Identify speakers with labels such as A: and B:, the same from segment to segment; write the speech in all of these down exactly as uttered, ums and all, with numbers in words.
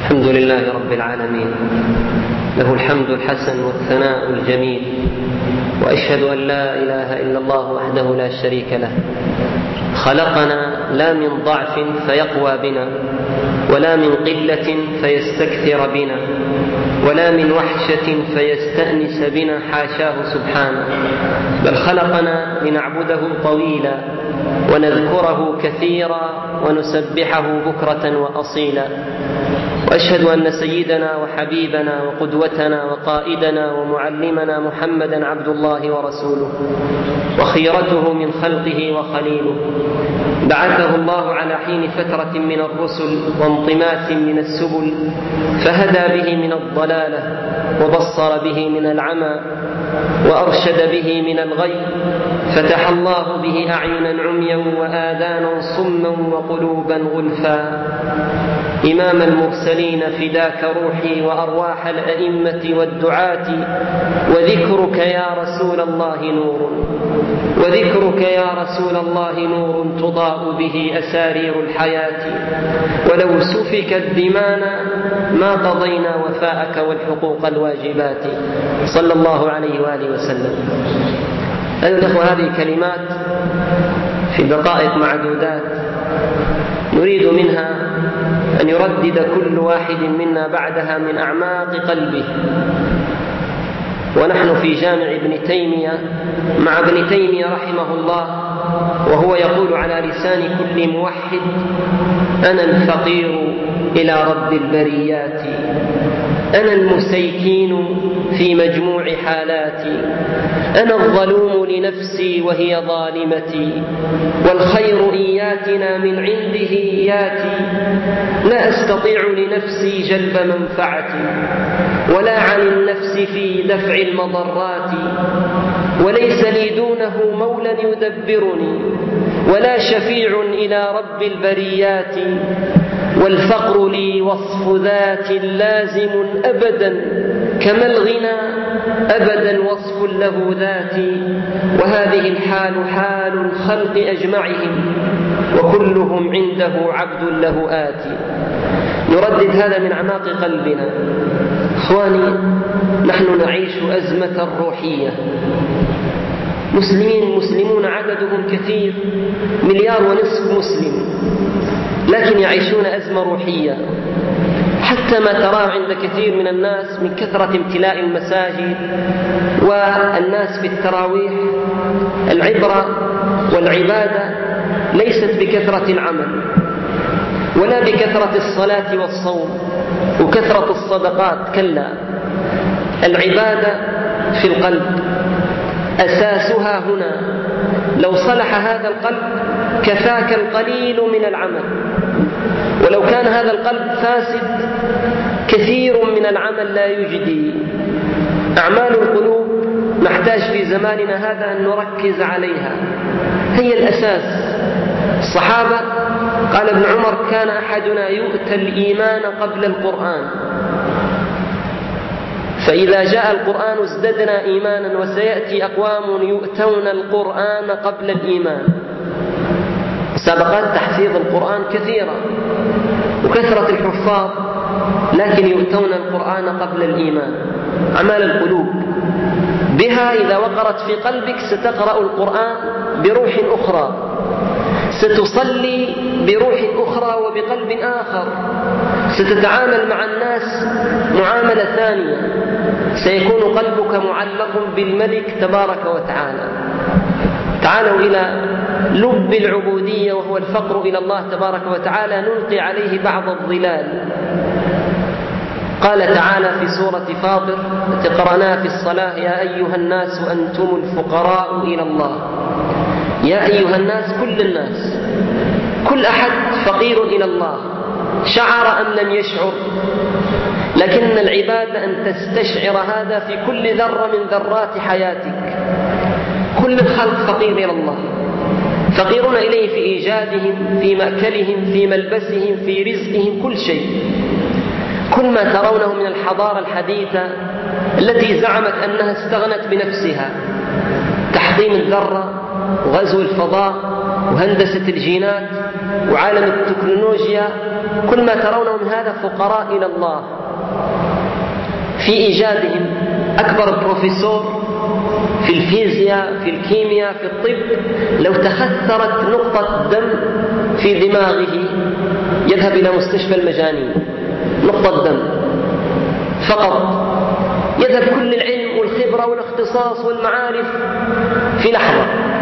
A: الحمد لله رب العالمين، له الحمد الحسن والثناء الجميل، وأشهد أن لا إله إلا الله وحده لا شريك له. خلقنا لا من ضعف فيقوى بنا، ولا من قلة فيستكثر بنا، ولا من وحشة فيستأنس بنا، حاشاه سبحانه، بل خلقنا لنعبده طويلا ونذكره كثيرا ونسبحه بكرة وأصيلا. وأشهد أن سيدنا وحبيبنا وقدوتنا وقائدنا ومعلمنا محمدا عبد الله ورسوله، وخيرته من خلقه وخليله، بعثه الله على حين فترة من الرسل وانطماس من السبل، فهدى به من الضلالة وبصر به من العمى وأرشد به من الغي، فتح الله به أعينا عميا وآذانا صما وقلوبا غلفا. إمام المرسلين فداك روحي وأرواح الأئمة والدعاة، وذكرك يا رسول الله نور، وذكرك يا رسول الله نور تضاء به أسارير الحياة، ولو سفكت دمانا ما قضينا وفاءك والحقوق الواجبات، صلى الله عليه وآله وسلم. أيها الأخوة، هذه كلمات في دقائق معدودات نريد منها أن يردد كل واحد منا بعدها من أعماق قلبه. ونحن في جامع ابن تيمية مع ابن تيمية رحمه الله، وهو يقول على لسان كل موحد: أنا الفقير إلى رب البريات، أنا المسيكين في مجموع حالاتي، أنا الظلوم لنفسي وهي ظالمتي، والخير إن ياتنا من عنده ياتي، لا أستطيع لنفسي جلب منفعتي، ولا عن النفس في دفع المضرات، وليس لي دونه مولى يدبرني، ولا شفيع إلى رب البريات، والفقر لي وصف ذات لازم أبدا، كما الغنى أبدا وصف له ذاتي، وهذه الحال حال الخلق أجمعهم، وكلهم عنده عبد له آتي. نردد هذا من أعماق قلبنا. إخواني، نحن نعيش أزمة روحية. مسلمين مسلمون عددهم كثير، مليار ونصف مسلم، لكن يعيشون أزمة روحية. حتى ما تراه عند كثير من الناس من كثرة امتلاء المساجد والناس في التراويح، العبرة والعبادة ليست بكثرة العمل، ولا بكثرة الصلاة والصوم وكثرة الصدقات، كلا، العبادة في القلب، أساسها هنا. لو صلح هذا القلب كفاك القليل من العمل، ولو كان هذا القلب فاسد كثير من العمل لا يجدي. أعمال القلوب نحتاج في زماننا هذا أن نركز عليها، هي الأساس. الصحابة قال ابن عمر: كان أحدنا يؤتى الإيمان قبل القرآن، فإذا جاء القرآن ازددنا إيمانا، وسيأتي أقوام يؤتون القرآن قبل الإيمان. سابقات تحفيظ القرآن كثيرة وكثرة الحفاظ، لكن يؤتون القرآن قبل الإيمان. أعمال القلوب بها إذا وقرت في قلبك ستقرأ القرآن بروح أخرى، ستصلي بروح أخرى وبقلب آخر، ستتعامل مع الناس معاملة ثانية، سيكون قلبك معلق بالملك تبارك وتعالى. تعالوا إلى لب العبودية، وهو الفقر إلى الله تبارك وتعالى، نلقي عليه بعض الظلال. قال تعالى في سورة فاطر التي قرأناها في الصلاة: يا أيها الناس أنتم الفقراء إلى الله. يا أيها الناس، كل الناس، كل أحد فقير إلى الله، شعر أم لم يشعر. لكن العبادة أن تستشعر هذا في كل ذرة من ذرات حياتك. كل الخلق فقير إلى الله، فقيرون إليه في إيجادهم، في مأكلهم، في ملبسهم، في رزقهم، كل شيء. كل ما ترونه من الحضارة الحديثة التي زعمت أنها استغنت بنفسها، تحطيم الذرة وغزو الفضاء وهندسة الجينات وعالم التكنولوجيا، كل ما ترونهم هذا فقراء إلى الله. في إيجادهم أكبر بروفيسور في الفيزياء، في الكيمياء، في الطب، لو تخثرت نقطة دم في دماغه يذهب إلى مستشفى المجانين. نقطة دم فقط يذهب كل العلم والخبرة والاختصاص والمعارف في لحظة.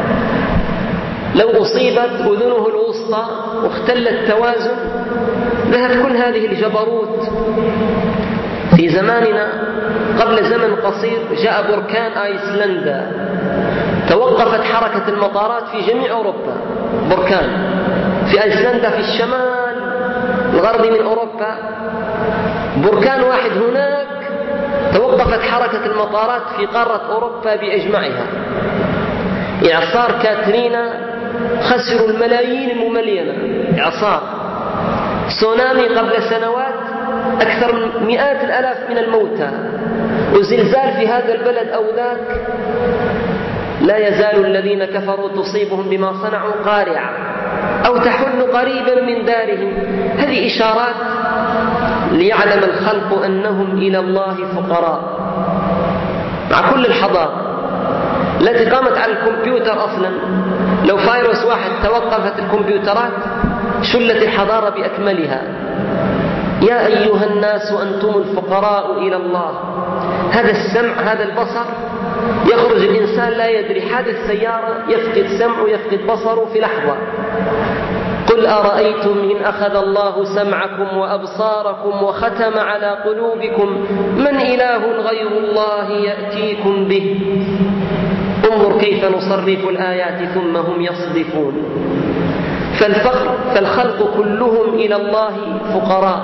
A: لو أصيبت أذنه الوسطى واختل التوازن ذهب كل هذه الجبروت. في زماننا قبل زمن قصير جاء بركان آيسلندا، توقفت حركة المطارات في جميع أوروبا. بركان في آيسلندا في الشمال الغربي من أوروبا، بركان واحد هناك توقفت حركة المطارات في قارة أوروبا بأجمعها. إعصار كاترينا خسروا الملايين المملينة، إعصار. تسونامي قبل سنوات أكثر من مئات الآلاف من الموتى. وزلزال في هذا البلد أو ذاك، لا يزال الذين كفروا تصيبهم بما صنعوا قارعة أو تحل قريبا من دارهم. هذه إشارات ليعلم الخلق أنهم إلى الله فقراء. مع كل الحضارة التي قامت على الكمبيوتر أصلا، لو فيروس واحد توقفت الكمبيوترات شلت الحضارة بأكملها. يا أيها الناس أنتم الفقراء إلى الله. هذا السمع، هذا البصر، يخرج الإنسان لا يدري، حادث سيارة يفقد سمعه يفقد بصره في لحظة. قل أرأيتم إن أخذ الله سمعكم وأبصاركم وختم على قلوبكم من إله غير الله يأتيكم به. انظر كيف نصرف الآيات ثم هم يصدفون. فالفقر فالخلق كلهم إلى الله فقراء.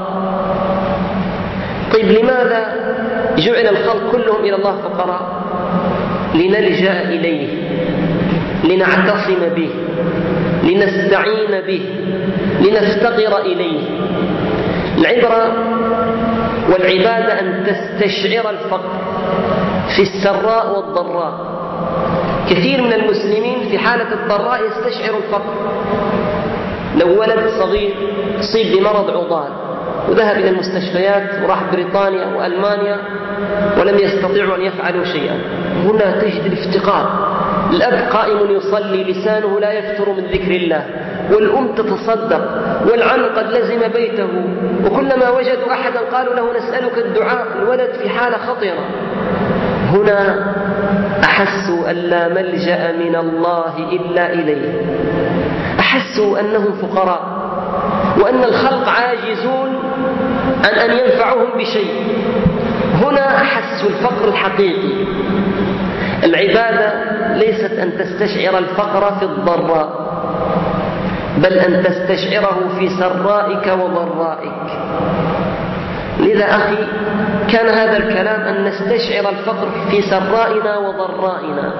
A: طيب لماذا جعل الخلق كلهم إلى الله فقراء؟ لنلجأ إليه، لنعتصم به، لنستعين به، لنفتقر إليه. العبرة والعبادة أن تستشعر الفقر في السراء والضراء. كثير من المسلمين في حالة الضراء يستشعر الفقر. لو ولد صغير أصيب بمرض عضال وذهب إلى المستشفيات وراح بريطانيا وألمانيا ولم يستطيعوا أن يفعلوا شيئا، هنا تجد الافتقار. الأب قائم يصلي لسانه لا يفتر من ذكر الله، والأم تتصدق، والعم قد لزم بيته، وكلما وجدوا أحدا قالوا له نسألك الدعاء. الولد في حالة خطيرة. هنا أحسوا أن لا ملجأ من الله إلا إليه، أحسوا أنهم فقراء وأن الخلق عاجزون عن أن ينفعهم بشيء. هنا أحسوا الفقر الحقيقي. العبادة ليست أن تستشعر الفقر في الضراء، بل أن تستشعره في سرائك وضرائك. لذا أخي كان هذا الكلام أن نستشعر الفقر في سرائنا وضرائنا.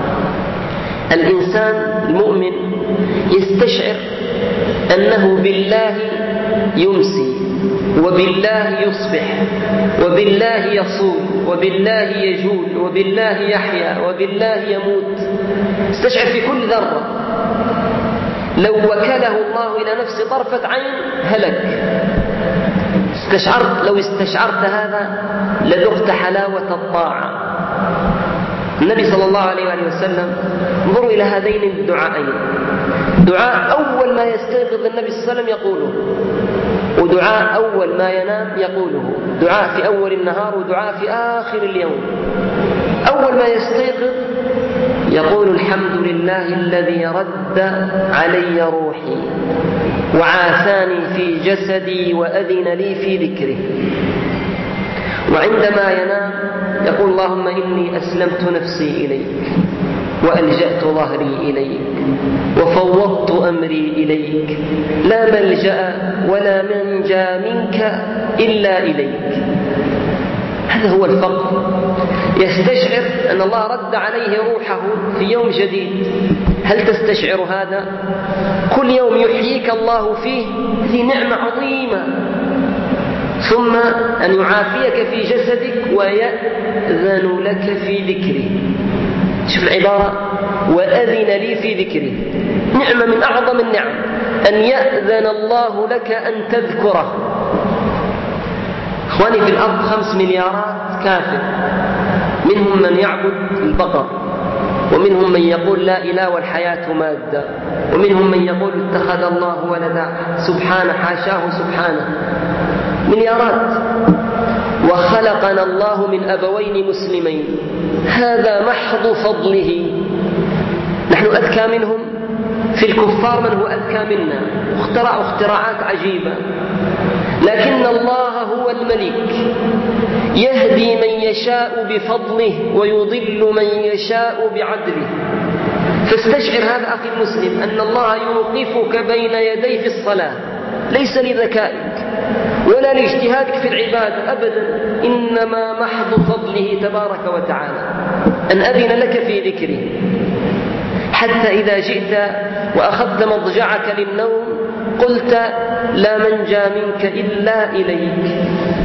A: الإنسان المؤمن يستشعر أنه بالله يمسي، وبالله يصبح، وبالله يصوم، وبالله يجول، وبالله يحيا، وبالله يموت. استشعر في كل ذرة. لو وكله الله إلى نفس طرفة عين هلك. استشعرت لو استشعرت هذا لذقت حلاوة الطاعة. النبي صلى الله عليه وآله وسلم، انظروا إلى هذين الدعاءين. دعاء أول ما يستيقظ النبي صلى الله عليه وسلم يقوله، ودعاء أول ما ينام يقوله. دعاء في أول النهار ودعاء في آخر اليوم. أول ما يستيقظ يقول الحمد لله الذي رد علي روحي وعافاني في جسدي وأذن لي في ذكره. وعندما ينام يقول اللهم إني أسلمت نفسي إليك وألجأت ظهري إليك وفوضت أمري إليك، لا ملجأ ولا منجى منك إلا إليك. هذا هو الفقر. يستشعر أن الله رد عليه روحه في يوم جديد. هل تستشعر هذا؟ كل يوم يحييك الله فيه، هذه نعمة عظيمة. ثم أن يعافيك في جسدك ويأذن لك في ذكره. شوف العبارة، وأذن لي في ذكره. نعمة من أعظم النعم. أن يأذن الله لك أن تذكره. إخواني، في الأرض خمس مليارات كافر، منهم من يعبد البقر، ومنهم من يقول لا إله والحياة مادة، ومنهم من يقول اتخذ الله ولدا، سبحانه، حاشاه سبحانه، مليارات. وخلقنا الله من أبوين مسلمين، هذا محض فضله. نحن أذكى منهم، في الكفار من هو أذكى منا، اخترعوا اختراعات عجيبة، لكن الله هو الملك، يهدي من يشاء بفضله ويضل من يشاء بعدله. فاستشعر هذا أخي المسلم أن الله يوقفك بين يديه في الصلاة، ليس لذكائك ولا لاجتهادك في العبادة أبدا، إنما محض فضله تبارك وتعالى أن أذن لك في ذكره، حتى إذا جئت وأخذت مضجعك للنوم قلت لا منجى منك إلا إليك.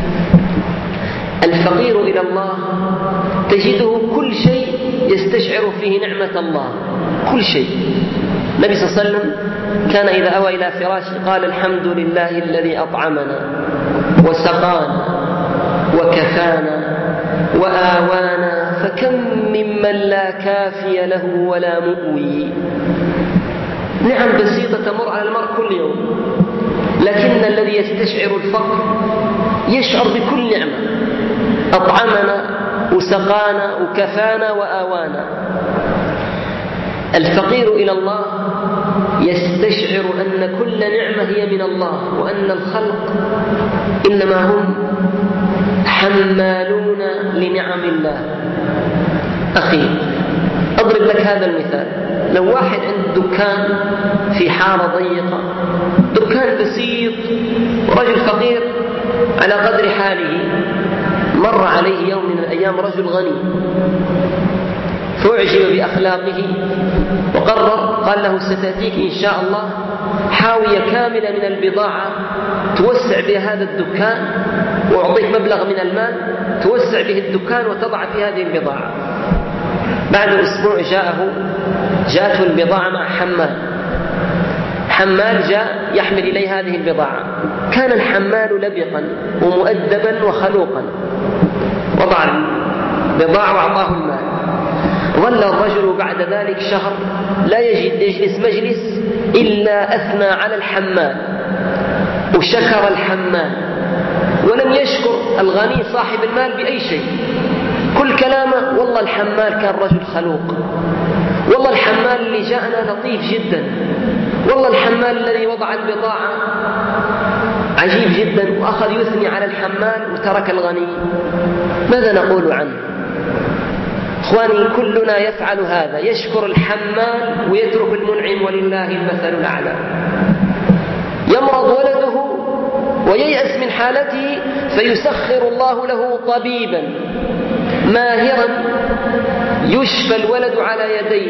A: الفقير إلى الله تجده كل شيء يستشعر فيه نعمة الله، كل شيء. النبي صلى الله عليه وسلم كان إذا أوى إلى فراشه قال الحمد لله الذي أطعمنا وسقانا وكفانا وآوانا، فكم ممن لا كافي له ولا مؤوي. نعم بسيطة تمر على المرء كل يوم، لكن الذي يستشعر الفقر يشعر بكل نعمة، أطعمنا وسقانا وكفانا وآوانا. الفقير إلى الله يستشعر أن كل نعمة هي من الله، وأن الخلق إنما هم حمالون لنعم الله. أخي، أضرب لك هذا المثال. لو واحد عنده دكان في حارة ضيقة، دكان بسيط، ورجل فقير على قدر حاله، مر عليه يوم من الأيام رجل غني فأعجب بأخلاقه وقرر، قال له ستأتيك إن شاء الله حاوية كاملة من البضاعة توسع بها هذا الدكان، وأعطيك مبلغ من المال توسع به الدكان وتضع في هذه البضاعة. بعد أسبوع جاءه جاءته البضاعة مع حمال حمال جاء يحمل إليه هذه البضاعة. كان الحمال لبقا ومؤدبا وخلوقا، وضع البضاعة وأعطاه المال. ظل الرجل بعد ذلك شهر لا يجد يجلس مجلس إلا أثنى على الحمال وشكر الحمال، ولم يشكر الغني صاحب المال بأي شيء. كل كلامه والله الحمال كان رجل خلوق، والله الحمال اللي جاءنا لطيف جدا، والله الحمال الذي وضع البضاعة عجيب جدا، وأخذ يثني على الحمال وترك الغني. ماذا نقول عنه؟ إخواني، كلنا يفعل هذا، يشكر الحمال ويترك المنعم، ولله المثل الأعلى. يمرض ولده وييأس من حالته فيسخر الله له طبيبا ماهرا يشفى الولد على يديه،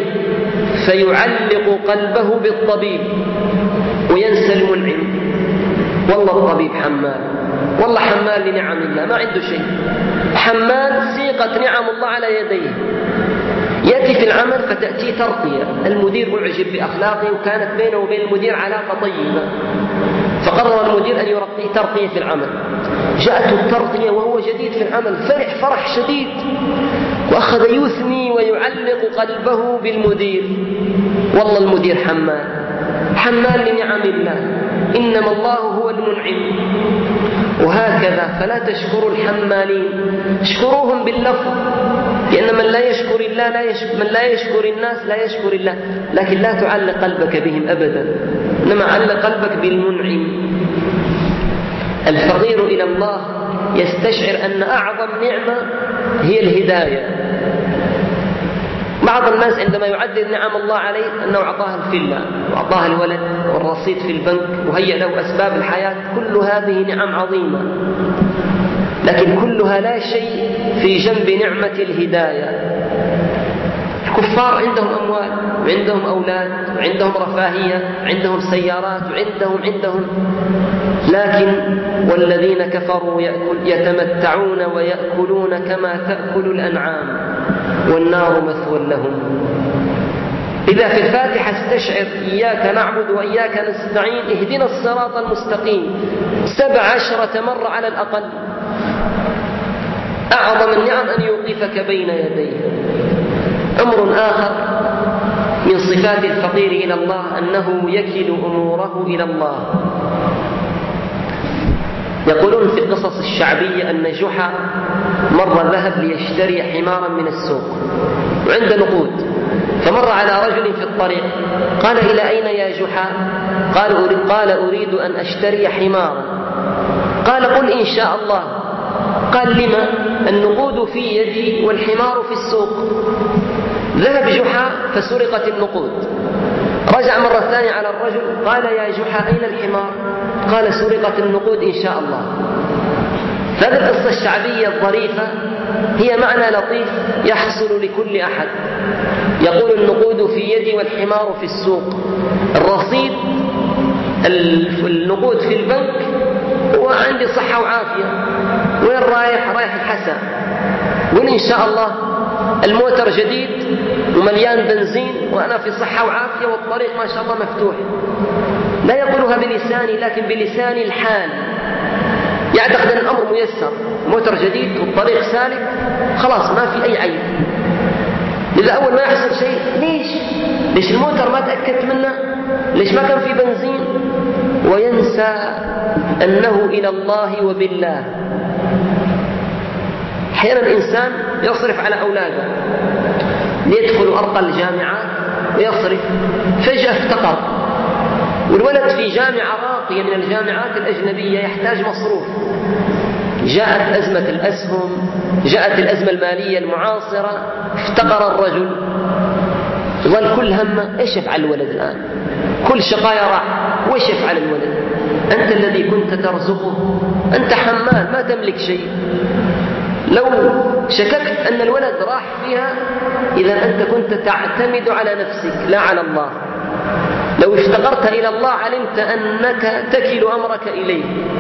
A: فيعلق قلبه بالطبيب وينسى المنعم. والله الطبيب حمال، والله حمال لنعم الله، ما عنده شيء، حمال سيقت نعم الله على يديه. يأتي في العمل فتأتي ترقية، المدير معجب بأخلاقه، وكانت بينه وبين المدير علاقة طيبة، فقرر المدير أن يرقيه ترقية في العمل. جاءته الترقية وهو جديد في العمل، فرح فرح شديد، وأخذ يثني ويعلق قلبه بالمدير. والله المدير حمال، حمال لنعم الله، إنما الله هو المنعم. وهكذا فلا تشكروا الحمالين، اشكروهم باللفظ، لأن من لا يشكر الله لا يشكر، من لا يشكر الناس لا يشكر الله، لكن لا تعلق قلبك بهم أبدا، إنما علق قلبك بالمنعم. الفقير إلى الله يستشعر أن أعظم نعمة هي الهداية. بعض الناس عندما يعدد نعم الله عليه أنه أعطاه الفيلا وأعطاه الولد والرصيد في البنك وهيأ له أسباب الحياة، كل هذه نعم عظيمة، لكن كلها لا شيء في جنب نعمة الهداية. الكفار عندهم أموال وعندهم أولاد وعندهم رفاهية، عندهم سيارات وعندهم عندهم لكن والذين كفروا يتمتعون ويأكلون كما تأكل الأنعام والنار مثوى لهم. إذا في الفاتحة استشعر إياك نعبد وإياك نستعين اهدنا الصراط المستقيم سبع عشرة مرة على الأقل. أعظم النعم أن يوقفك بين يديه. أمر آخر من صفات الفقير إلى الله أنه يكل أموره إلى الله. يقولون في القصص الشعبية أن جحا مر ذهب ليشتري حمارا من السوق وعند نقود، فمر على رجل في الطريق قال: إلى أين يا جحا؟ قال أريد, قال أريد أن أشتري حمارا. قال: قل إن شاء الله. قال: لما؟ النقود في يدي والحمار في السوق. ذهب جحا فسرقت النقود. رجع مرة ثانية على الرجل قال: يا جحا أين الحمار؟ قال: سرقت النقود إن شاء الله. فهذه القصة الشعبية الظريفة هي معنى لطيف يحصل لكل أحد. يقول: النقود في يدي والحمار في السوق. الرصيد النقود في البنك وعندي صحة وعافية. وين رايح؟ رايح الحسا. وين إن شاء الله؟ الموتر جديد ومليان بنزين وأنا في صحة وعافية والطريق ما شاء الله مفتوح. لا يقولها بلساني لكن بلسان الحال، يعتقد أن الأمر ميسر، موتر جديد والطريق سالك، خلاص ما في أي عيب. إذا أول ما يحصل شيء ليش؟ ليش الموتر ما تأكدت منه؟ ليش ما كان في بنزين؟ وينسى أنه إلى الله وبالله. أحيانا الإنسان يصرف على أولاده ليدخلوا أرقى الجامعات ويصرف، فجأة افتقر، والولد في جامعة راقية من الجامعات الأجنبية يحتاج مصروف. جاءت أزمة الأسهم، جاءت الأزمة المالية المعاصرة، افتقر الرجل، ظل كل همه ايش يفعل الولد الآن؟ كل شقايا راح، وايش يفعل الولد؟ أنت الذي كنت ترزقه، أنت حمال ما تملك شيء. لو شككت أن الولد راح فيها إذا أنت كنت تعتمد على نفسك لا على الله. لو افتقرت إلى الله علمت أنك تكل أمرك إليه.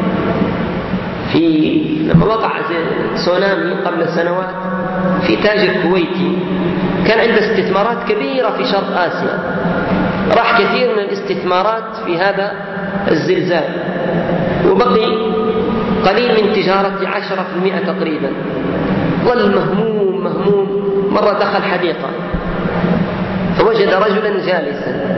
A: في لما وقع تسونامي قبل سنوات في تاجر كويتي كان عنده استثمارات كبيرة في شرق آسيا، راح كثير من الاستثمارات في هذا الزلزال وبقي قليل من تجارة عشرة في المئة تقريبا. ظل مهموم مهموم. مرة دخل حديقة فوجد رجلا جالسا،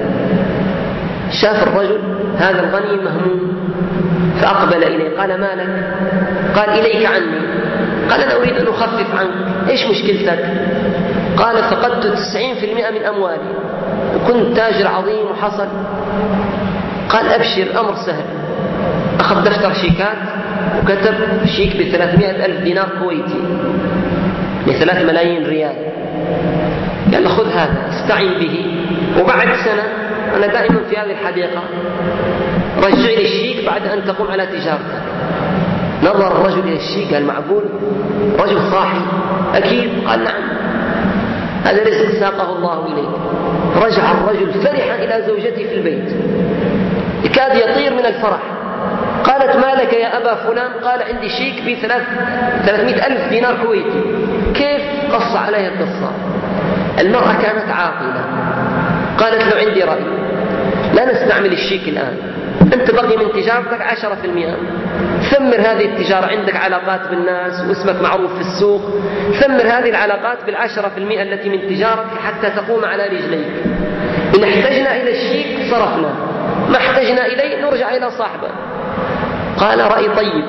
A: شاف الرجل هذا الغني مهموم فأقبل إليه قال: ما لك؟ قال: إليك عني. قال: أنا أريد أن أخفف عنك، إيش مشكلتك؟ قال: فقدت تسعين في المئة من أموالي وكنت تاجر عظيم وحصل. قال: أبشر، الأمر سهل. أخذ دفتر شيكات وكتب شيك بثلاثمائة ألف دينار كويتي لثلاث ملايين ريال. قال له: خذ هذا استعين به، وبعد سنة أنا دائما في هذه الحديقة، رجع لي الشيك بعد أن تقوم على تجارتك. نظر الرجل إلى الشيك قال: معقول؟ رجل صاحي أكيد. قال: نعم، هذا رزق ساقه الله إليك. رجع الرجل فرحا إلى زوجته في البيت يكاد يطير من الفرح. قالت: ما لك يا أبا فلان؟ قال: عندي شيك بثلاثمائة ألف دينار كويتي. كيف؟ قص عليها القصة. المرأة كانت عاقلة، قالت له: عندي رأي، لا نستعمل الشيك الآن، أنت بقي من تجارتك عشرة في المئة، ثمر هذه التجارة، عندك علاقات بالناس واسمك معروف في السوق، ثمر هذه العلاقات بالعشرة في المئة التي من تجارتك حتى تقوم على رجليك. إن احتجنا إلى الشيك صرفنا، ما احتجنا إليه نرجع إلى صاحبه. قال: رأي طيب.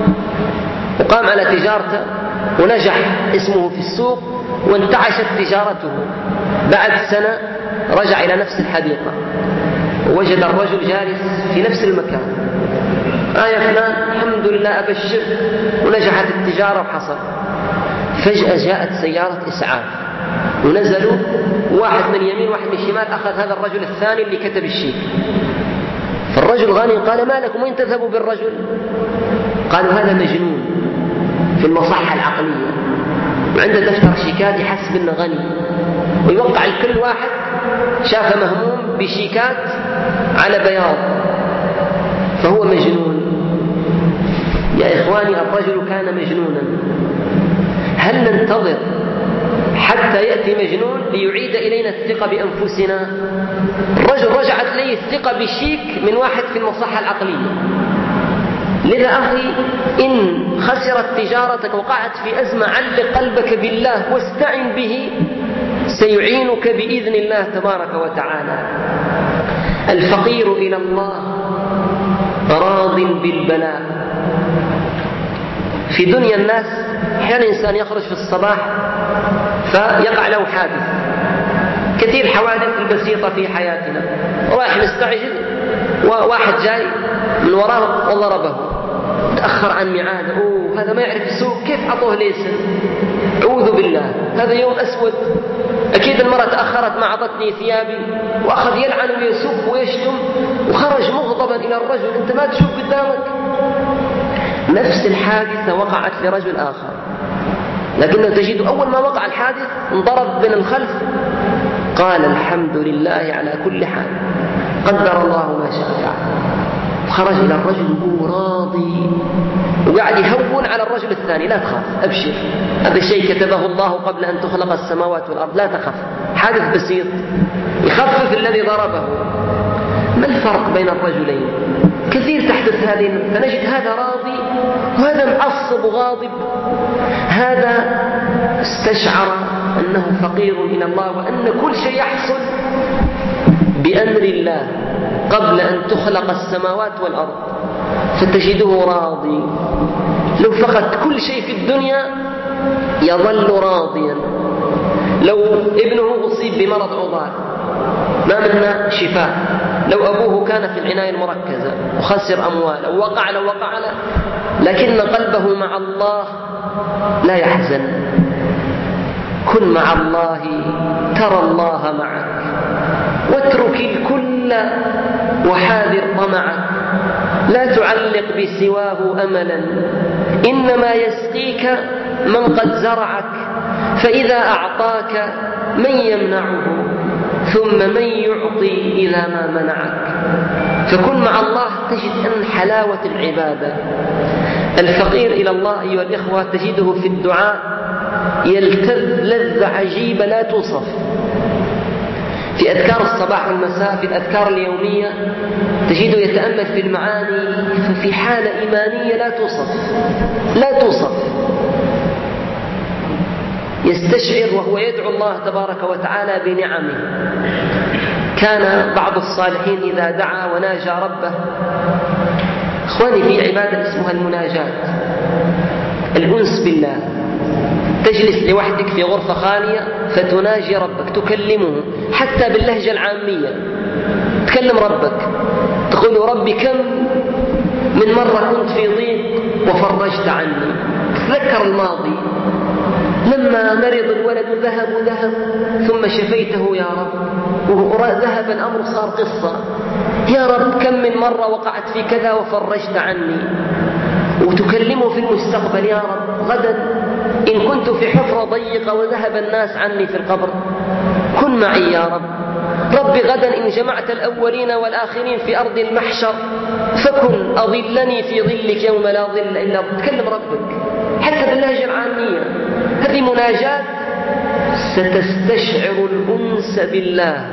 A: وقام على تجارته ونجح اسمه في السوق وانتعشت تجارته. بعد سنة رجع إلى نفس الحديقة ووجد الرجل جالس في نفس المكان. آه يا فلان، الحمد لله أبشر ونجحت التجارة وحصل. فجأة جاءت سيارة إسعاف ونزلوا، واحد من يمين واحد من شمال، أخذ هذا الرجل الثاني اللي كتب الشيك. فالرجل غني قال: ما لكم؟ وين تذهبوا بالرجل؟ قالوا: هذا مجنون في المصحة العقلية وعنده دفتر شيكات يحسب انه غني ويوقع لكل واحد شاف مهموم بشيكات على بياض، فهو مجنون. يا إخواني، الرجل كان مجنونا. هل ننتظر حتى يأتي مجنون ليعيد إلينا الثقة بأنفسنا. الرجل رجعت إليه الثقة بالشيك من واحد في المصحة العقلية. لذا أخي، إن خسرت تجارتك وقعت في أزمة، علق قلبك بالله واستعن به، سيعينك بإذن الله تبارك وتعالى. الفقير إلى الله راض بالبلاء. في دنيا الناس أحيانا إنسان يخرج في الصباح فيقع له حادث. كثير حوادث البسيطة في حياتنا، رايح مستعجل وواحد جاي من وراه وضربه، تأخر عن ميعاده، أوه هذا ما يعرف السوق، كيف عطوه ليسن؟ أعوذ بالله، هذا يوم أسود، أكيد المرأة تأخرت ما عطتني ثيابي، وأخذ يلعن ويسب ويشتم، وخرج مغضبا إلى الرجل، أنت ما تشوف قدامك؟ نفس الحادثة وقعت لرجل آخر، لكنه تجد أول ما وقع الحادث انضرب من الخلف، قال الحمد لله على كل حال، قدر الله ما شاء فعل. خرج إلى الرجل وهو راضي، وقاعد يهون على الرجل الثاني، لا تخاف، أبشر، هذا الشيء كتبه الله قبل أن تخلق السماوات والأرض، لا تخاف، حادث بسيط، يخفف الذي ضربه. ما الفرق بين الرجلين؟ كثير تحدث هذه، فنجد هذا راضي وهذا معصب وغاضب. هذا استشعر أنه فقير إلى الله، وأن كل شيء يحصل بأمر الله قبل أن تخلق السماوات والأرض، فتجده راضي. لو فقد كل شيء في الدنيا يظل راضيا. لو ابنه أصيب بمرض عضال ما منا شفاء، لو أبوه كان في العناية المركزة وخسر أمواله ووقع له وقع له، لكن قلبه مع الله لا يحزن. كن مع الله ترى الله معك، واترك الكل وحاذر طمعك، لا تعلق بسواه أملا، إنما يسقيك من قد زرعك، فإذا أعطاك من يمنعه، ثم من يعطي إذا ما منعك. فكن مع الله تجد أن حلاوة العبادة. الفقير إلى الله أيها الإخوة تجده في الدعاء يلتذ لذة عجيبة لا توصف. في أذكار الصباح والمساء، في الأذكار اليومية، تجده يتأمل في المعاني، ففي حالة إيمانية لا توصف لا توصف يستشعر وهو يدعو الله تبارك وتعالى بنعمه. كان بعض الصالحين إذا دعا وناجى ربه، إخواني في عبادة اسمها المناجاة، الأنس بالله. تجلس لوحدك في غرفة خالية فتناجي ربك، تكلمه حتى باللهجة العامية، تكلم ربك، تقول ربي كم من مرة كنت في ضيق وفرجت عني. تذكر الماضي، لما مرض الولد ذهب ذهب ثم شفيته يا رب، وذهب الأمر صار قصة، يا رب كم من مرة وقعت في كذا وفرجت عني. وتكلمه في المستقبل، يا رب غدا إن كنت في حفرة ضيقة وذهب الناس عني في القبر كن معي يا رب. رب غدا إن جمعت الأولين والآخرين في أرض المحشر فكن أظلني في ظلك يوم لا ظل إلا ظلك. تكلم ربك حتى باللهجة العامية. هذه مناجاة ستستشعر الأنس بالله.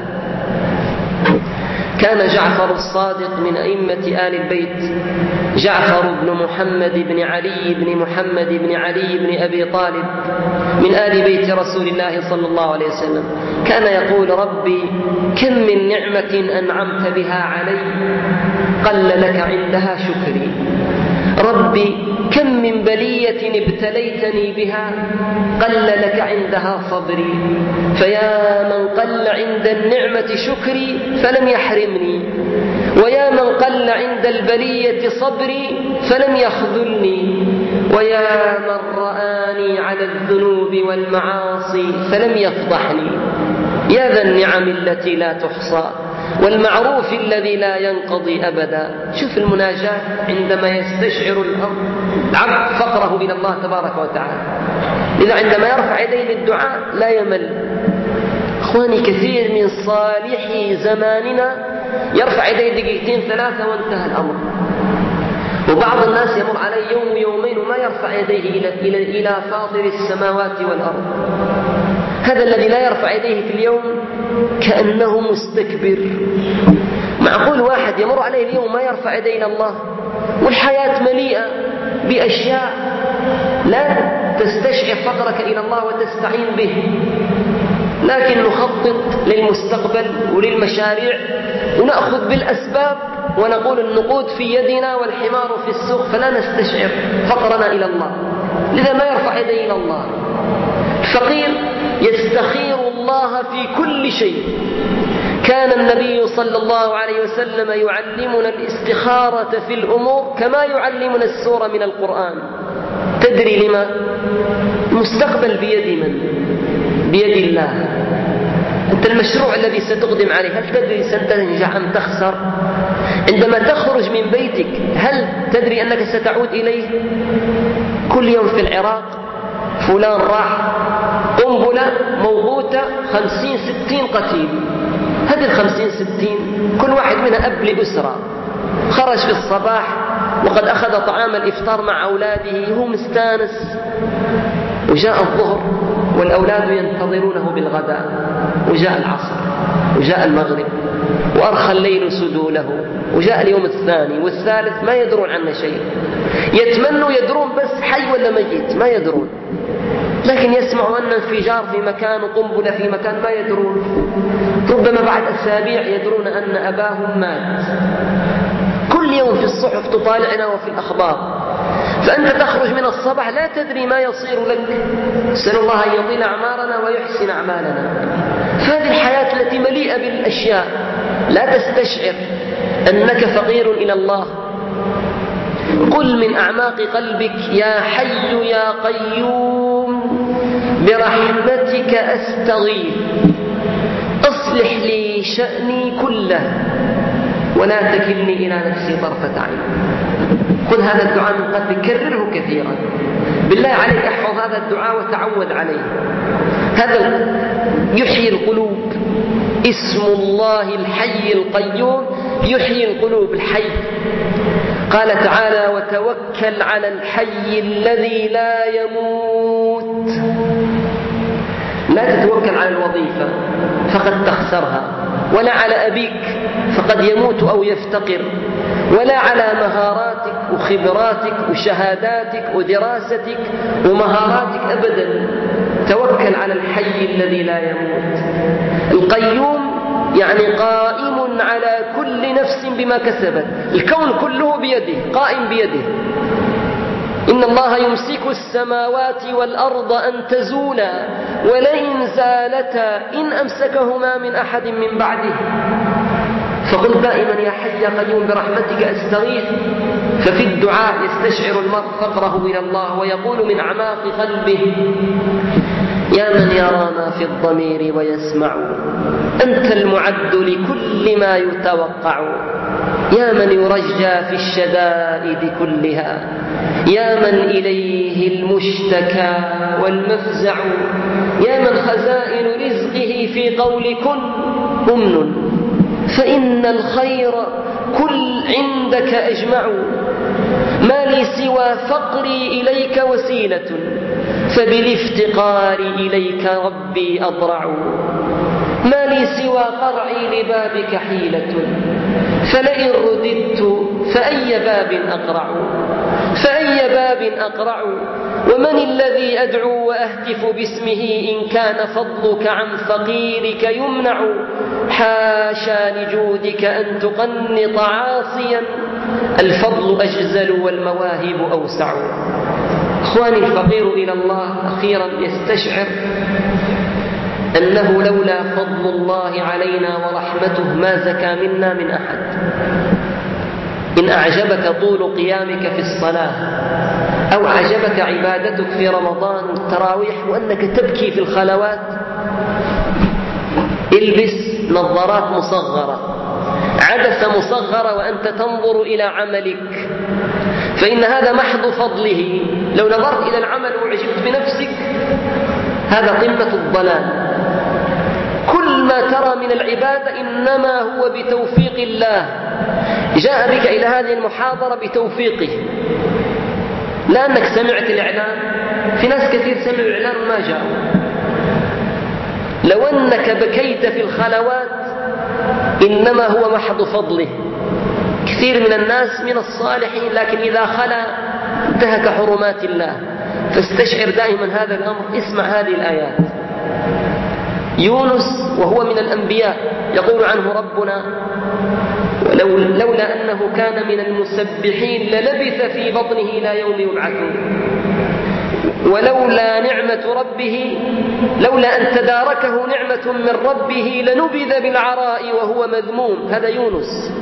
A: كان جعفر الصادق من أئمة آل البيت، جعفر بن محمد بن علي بن محمد بن علي بن أبي طالب من آل بيت رسول الله صلى الله عليه وسلم، كان يقول ربي كم من نعمة أنعمت بها علي قل لك عندها شكري، ربي كم من بلية ابتليتني بها قل لك عندها صبري، فيا من قل عند النعمة شكري فلم يحرمني، ويا من قل عند البلية صبري فلم يخذلني، ويا من رآني على الذنوب والمعاصي فلم يفضحني. يا ذا النعم التي لا تحصى والمعروف الذي لا ينقضي أبدا. شوف المناجاة عندما يستشعر العبد فقره إلى الله تبارك وتعالى، إذا عندما يرفع يديه للدعاء لا يمل. أخواني كثير من صالحي زماننا يرفع يديه دقيقتين ثلاثة وانتهى الأمر، وبعض الناس يمر عليه يوم يومين وما يرفع يديه إلى, إلى, إلى فاطر السماوات والأرض. هذا الذي لا يرفع يديه في اليوم كأنه مستكبر. معقول واحد يمر عليه اليوم ما يرفع يديه إلى الله، والحياة مليئة بأشياء لا تستشعر فقرك إلى الله وتستعين به، لكن نخطط للمستقبل وللمشاريع ونأخذ بالأسباب ونقول النقود في يدنا والحمار في السوق، فلا نستشعر فقرنا إلى الله، لذا ما يرفع يديه إلى الله. الفقير يستخير الله في كل شيء. كان النبي صلى الله عليه وسلم يعلمنا الاستخارة في الأمور كما يعلمنا السورة من القرآن. تدري لما؟ المستقبل بيد من؟ بيد الله. أنت المشروع الذي ستقدم عليه هل تدري ستنجح أم تخسر؟ عندما تخرج من بيتك هل تدري أنك ستعود إليه؟ كل يوم في العراق فلان راح قنبلة موقوتة خمسين ستين قتيل. هذه الخمسين ستين كل واحد منها أب لأسرة، خرج في الصباح وقد أخذ طعام الإفطار مع أولاده، هو مستانس، وجاء الظهر والأولاد ينتظرونه بالغداء، وجاء العصر وجاء المغرب وأرخى الليل سدوله، وجاء اليوم الثاني والثالث ما يدرون عنه شيء. يتمنوا يدرون بس حي ولا ميت ما يدرون، لكن يسمعوا أن انفجار في مكان وقنبلة في مكان ما يدرون. ربما بعد أسابيع يدرون أن أباهم مات. كل يوم في الصحف تطالعنا وفي الأخبار، فأنت تخرج من الصباح لا تدري ما يصير لك. نسأل الله أن يطيل أعمارنا ويحسن أعمالنا. فهذه الحياة التي مليئة بالأشياء لا تستشعر أنك فقير إلى الله. قل من أعماق قلبك يا حي يا قيوم برحمتك أستغيث أصلح لي شأني كله ولا تكلني إلى نفسي طرفة عين. قل هذا الدعاء من قلبك، كرره كثيرا. بالله عليك احفظ هذا الدعاء وتعود عليه. هذا يحيي القلوب. اسم الله الحي القيوم يحيي القلوب. الحي قال تعالى وتوكل على الحي الذي لا يموت. لا تتوكل على الوظيفة فقد تخسرها، ولا على أبيك فقد يموت أو يفتقر، ولا على مهاراتك وخبراتك وشهاداتك ودراستك ومهاراتك أبدا. توكل على الحي الذي لا يموت. القيوم يعني قائم على كل نفس بما كسبت. الكون كله بيده، قائم بيده. إن الله يمسك السماوات والأرض أن تزولا ولئن زالتا إن أمسكهما من أحد من بعده. فقل دائما يا حي يا قيوم برحمتك أستغيث. ففي الدعاء يستشعر المرء فقره إلى الله ويقول من أعماق قلبه يا من يرى ما في الضمير ويسمع، أنت المعد لكل ما يتوقع، يا من يرجى في الشدائد كلها، يا من إليه المشتكى والمفزع، يا من خزائن رزقه في قول كن أمن، فإن الخير كل عندك أجمع، ما لي سوى فقري إليك وسيلة، فبالافتقار إليك ربي أضرع، ما لي سوى قرعي لبابك حيلة، فلئن رددت فأي باب أقرع، فأي باب أقرع، ومن الذي أدعو وأهتف باسمه إن كان فضلك عن فقيرك يمنع، حاشا لجودك أن تقنط عاصيا، الفضل أجزل والمواهب أوسع. إخواني الفقير إلى الله أخيرا يستشعر أنه لولا فضل الله علينا ورحمته ما زكى منا من أحد. إن أعجبك طول قيامك في الصلاة أو أعجبك عبادتك في رمضان والتراويح وأنك تبكي في الخلوات، البس نظارات مصغرة، عدسة مصغرة وأنت تنظر إلى عملك، فإن هذا محض فضله. لو نظرت إلى العمل وعجبت بنفسك هذا قمة الضلال. كل ما ترى من العبادة إنما هو بتوفيق الله. جاء بك إلى هذه المحاضرة بتوفيقه، لا أنك سمعت الإعلان. في ناس كثير سمعوا الإعلان وما جاءوا. لو أنك بكيت في الخلوات إنما هو محض فضله. كثير من الناس من الصالحين لكن إذا خلا انتهك حرمات الله، فاستشعر دائما هذا الأمر. اسمع هذه الآيات. يونس وهو من الأنبياء يقول عنه ربنا: ولو لولا أنه كان من المسبحين للبث في بطنه إلى يوم يبعثون، ولولا نعمة ربه لولا أن تداركه نعمة من ربه لنبذ بالعراء وهو مذموم. هذا يونس.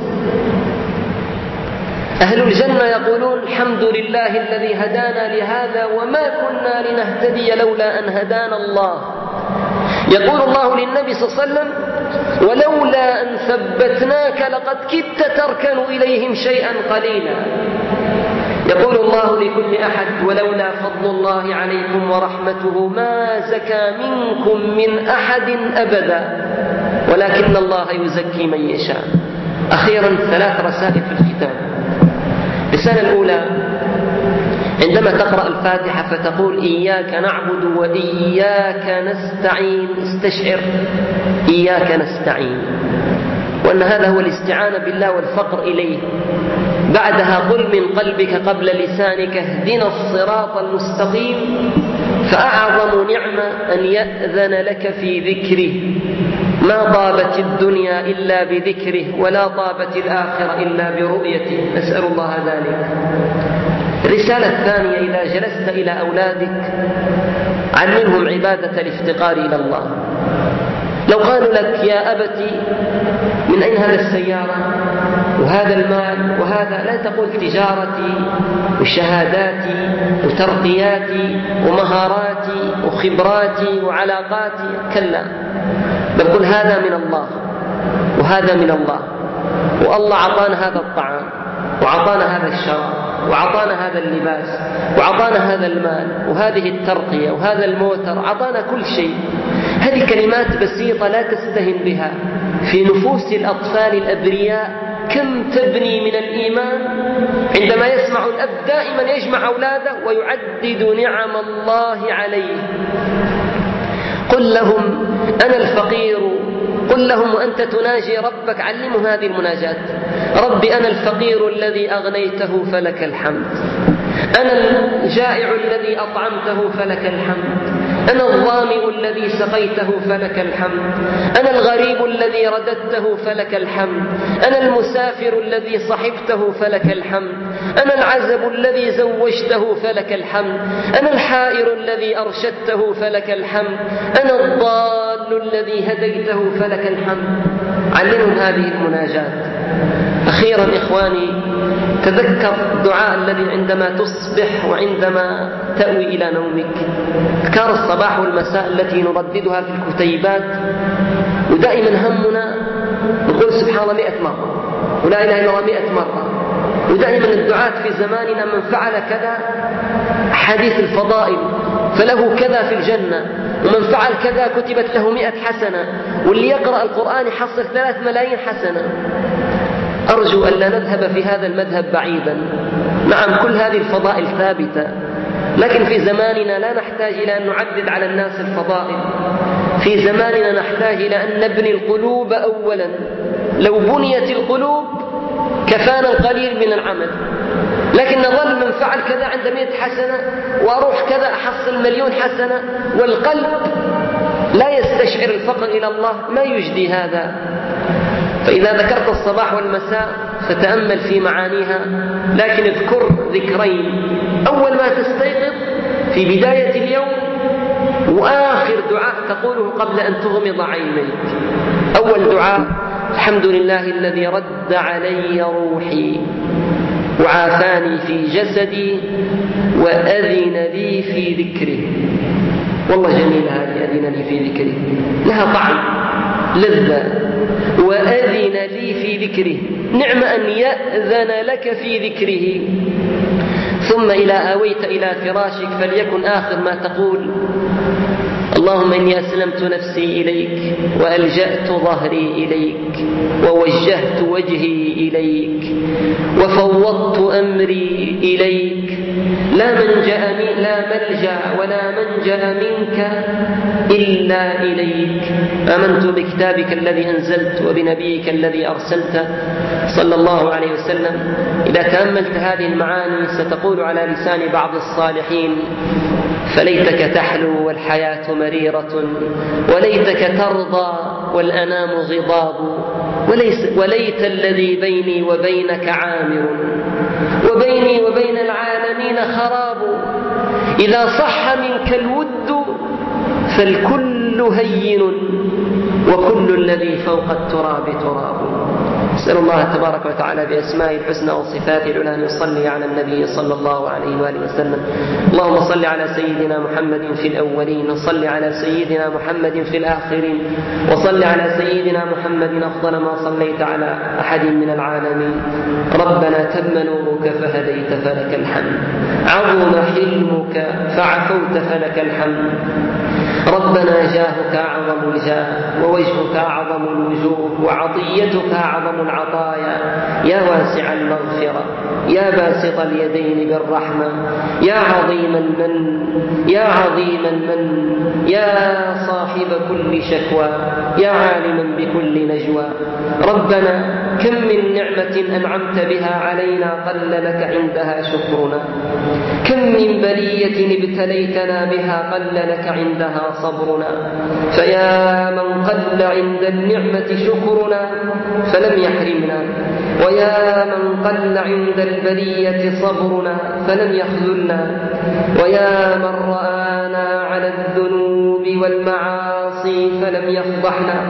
A: أهل الجنة يقولون: الحمد لله الذي هدانا لهذا وما كنا لنهتدي لولا أن هدانا الله. يقول الله للنبي صلى الله عليه وسلم: ولولا أن ثبتناك لقد كدت تركن إليهم شيئا قليلا. يقول الله لكل أحد: ولولا فضل الله عليكم ورحمته ما زكى منكم من أحد أبدا ولكن الله يزكي من يشاء. أخيرا ثلاث رسائل في الختام. الرسالة الأولى: عندما تقرأ الفاتحة فتقول إياك نعبد وإياك نستعين، استشعر إياك نستعين، وأن هذا هو الاستعانة بالله والفقر إليه. بعدها قل من قلبك قبل لسانك: اهدنا الصراط المستقيم. فأعظم نعمة أن يأذن لك في ذكره. ما طابت الدنيا إلا بذكره ولا طابت الآخرة إلا برؤيته. نسأل الله ذلك. الرسالة الثانية: إذا جلست إلى أولادك علمهم عبادة الافتقار إلى الله. لو قالوا لك: يا أبتي من أين هذا السيارة وهذا المال وهذا، لا تقول تجارتي وشهاداتي وترقياتي ومهاراتي وخبراتي وعلاقاتي. كلا، بل قل هذا من الله وهذا من الله، والله عطانا هذا الطعام وعطانا هذا الشراب وعطانا هذا اللباس وعطانا هذا المال وهذه الترقية وهذا الموتر، عطانا كل شيء. هذه كلمات بسيطة لا تستهن بها في نفوس الأطفال الأبرياء. كم تبني من الإيمان عندما يسمع الأب دائما يجمع أولاده ويعدد نعم الله عليه. قل لهم: أنا الفقير. قل لهم وأنت تناجي ربك، علمهم هذه المناجاة: ربي أنا الفقير الذي أغنيته فلك الحمد، أنا الجائع الذي أطعمته فلك الحمد، أنا الظامئ الذي سقيته فلك الحمد، أنا الغريب الذي رددته فلك الحمد، أنا المسافر الذي صحبته فلك الحمد، أنا العزب الذي زوجته فلك الحمد، أنا الحائر الذي أرشدته فلك الحمد، أنا الضال الذي هديته فلك الحمد. علمهم هذه المناجاة. أخيرا إخواني، تذكر الدعاء الذي عندما تصبح وعندما تأوي إلى نومك. أذكار الصباح والمساء التي نرددها في الكتيبات، ودائما همنا نقول سبحان الله مئة مرة ولا إله إلا الله مئة مرة. ودائما الدعاء في زماننا: من فعل كذا، حديث الفضائل، فله كذا في الجنة، ومن فعل كذا كتبت له مئة حسنة، واللي يقرأ القرآن يحصل ثلاث ملايين حسنة. أرجو أن لا نذهب في هذا المذهب بعيدا. نعم، كل هذه الفضائل ثابتة، لكن في زماننا لا نحتاج إلى أن نعدد على الناس الفضائل. في زماننا نحتاج إلى أن نبني القلوب أولا. لو بنيت القلوب كفانا القليل من العمل، لكن نظل من فعل كذا عند مئة حسنة وأروح كذا أحصل مليون حسنة، والقلب لا يستشعر الفقر إلى الله، ما يجدي هذا. فإذا ذكرت الصباح والمساء فتأمل في معانيها، لكن اذكر ذكرين: أول ما تستيقظ في بداية اليوم، وآخر دعاء تقوله قبل أن تغمض عينيك. أول دعاء: الحمد لله الذي رد علي روحي وعافاني في جسدي وأذن لي في ذكره. والله جميلة هذه، أذن لي في ذكره، لها طعم لذة. وأذن لي في ذكره، نعم أن يأذن لك في ذكره. ثم إذا آويت إلى فراشك فليكن آخر ما تقول: اللهم إني أسلمت نفسي إليك وألجأت ظهري إليك ووجهت وجهي إليك وفوضت أمري إليك لا منجأ لا ملجأ ولا منجأ منك إلا إليك. آمنت بكتابك الذي أنزلت وبنبيك الذي أرسلت صلى الله عليه وسلم. إذا تأملت هذه المعاني ستقول على لسان بعض الصالحين: فليتك تحلو والحياة مريرة، وليتك ترضى والأنام غضاب، وليت الذي بيني وبينك عامر، وبيني وبين العالمين خراب. إذا صح منك الود فالكل هين، وكل الذي فوق التراب تراب. أسأل الله تبارك وتعالى بأسمائه الحسنى وصفاته العلى أن يصلي على النبي صلى الله عليه وآله وسلم. اللهم صل على سيدنا محمد في الأولين، وصل على سيدنا محمد في الآخرين، وصل على سيدنا محمد أفضل ما صليت على أحد من العالمين. ربنا تم نورك فهديت فلك الحمد، عظم حلمك فعفوت فلك الحمد. ربنا جاهك أعظم الجاه، ووجهك أعظم الوجوه، وعطيتك أعظم العطايا. يا واسع المغفرة، يا باسط اليدين بالرحمة، يا عظيم المن، يا عظيم المن، يا صاحب كل شكوى، يا عالما بكل نجوى. ربنا كم من نعمة أنعمت بها علينا قل لك عندها شكرنا، كم من بلية ابتليتنا بها قل لك عندها صبرنا. فيا من قل عند النعمة شكرنا فلم يحرمنا، ويا من قل عند البلية صبرنا فلم يخذلنا، ويا من رآنا على الذنوب والمعاصي فلم يفضحنا،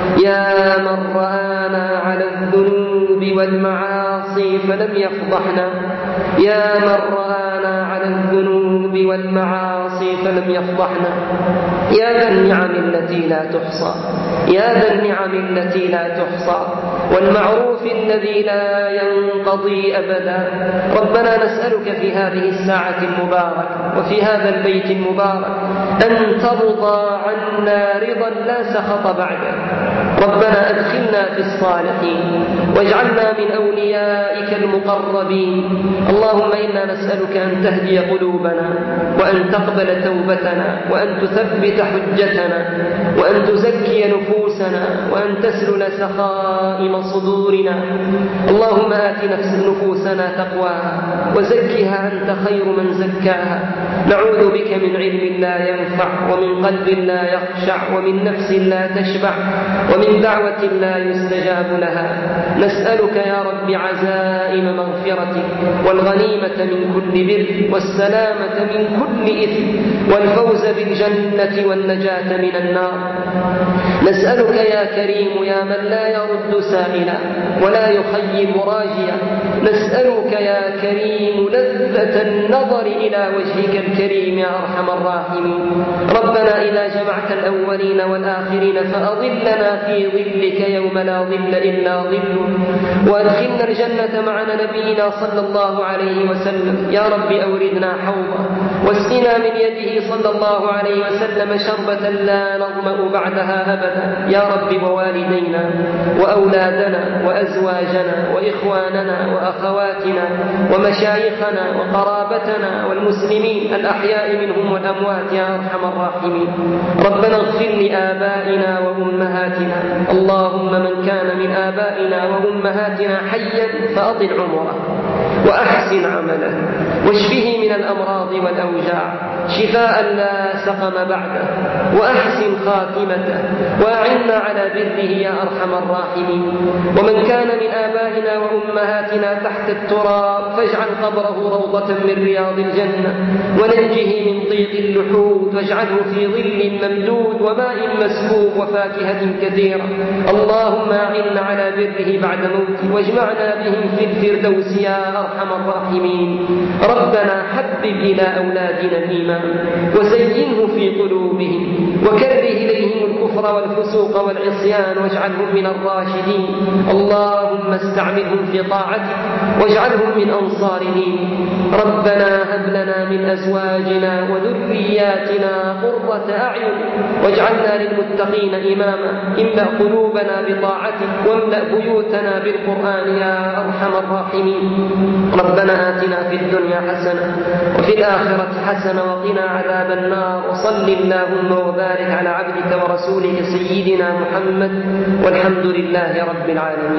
A: يا من رآنا على الذنوب والمعاصي فلم يفضحنا، يا من رآنا على الذنوب والمعاصي فلم يفضحنا. يا ذا النعم التي لا تحصى، يا ذا النعم التي لا تحصى، والمعروف الذي لا ينقضي أبدا. ربنا نسألك في هذه الساعة المباركة وفي هذا البيت المبارك أن ترضى عنا رضا لا سخط بعده. ربنا أدخلنا في الصالحين، واجعلنا من أوليائك المقربين. اللهم إنا نسألك أن تهدي قلوبنا، وأن تقبل توبتنا، وأن تثبت حجتنا، وأن تزكي نفوسنا، وأن تسلل سخائم صدورنا. اللهم آت نفس نفوسنا تقواها وزكها أنت خير من زكاها. نعوذ بك من علم لا ينفع، ومن قلب لا يخشع، ومن نفس لا تشبع، ومن دعوة لا يستجاب لها. نسألك يا رب عزائم مغفرتك، والغنيمة من كل بر، والسلامة من كل إثم، والفوز بالجنة والنجاة من النار. نسألك يا كريم يا من لا يرد سائلا ولا يخيب راجيا، نسألك يا كريم لذة النظر إلى وجهك الكريم يا أرحم الراحمين. ربنا إذا جمعت الأولين والآخرين فأظلنا في ظلك يوم لا ظل إلا ظلك، وأدخلنا الجنة مع نبينا صلى الله عليه وسلم. يا رب أوردنا حوضه، واسقنا من يده صلى الله عليه وسلم شربة لا نظمأ بعدها أبدا. يا رب ووالدينا وأولادنا وأزواجنا وإخواننا وأخواتنا ومشايخنا وقرابتنا والمسلمين الأحياء منهم والأموات يا أرحم الراحمين. ربنا اغفر لآبائنا وأمهاتنا. اللهم من كان من آبائنا وأمهاتنا حيا فأطل عمره، وأحسن عمله، واشفه من الأمراض والأوجاع شفاء لا سقم بعده، وأحسن خاتمته، وأعنا على بره يا أرحم الراحمين. ومن كان من آبائنا وأمهاتنا تحت التراب فاجعل قبره روضة من رياض الجنة، وننجه من ضيق اللحود، واجعله في ظل ممدود وماء مسكوب وفاكهة كثيرة. اللهم أعنا على بره بعد موته، واجمعنا بهم في الفردوس يا أرحم الراحمين. ربنا حبب إلى أولادنا الإيمان، وزينه في قلوبهم، وكره إليهم الكفر والفسوق والعصيان، واجعلهم من الراشدين. اللهم استعملهم في طاعتك، واجعلهم من أنصار دينك. ربنا هب لنا من
B: من أزواجنا وذرياتنا قرة أعين واجعلنا للمتقين إماما. املأ قلوبنا بطاعتك واملأ بيوتنا بالقرآن يا أرحم الراحمين. ربنا آتنا في الدنيا حسنة وفي الآخرة حسنة وقنا عذاب النار. وصل اللهم وبارك على عبدك ورسولك سيدنا محمد والحمد لله رب العالمين.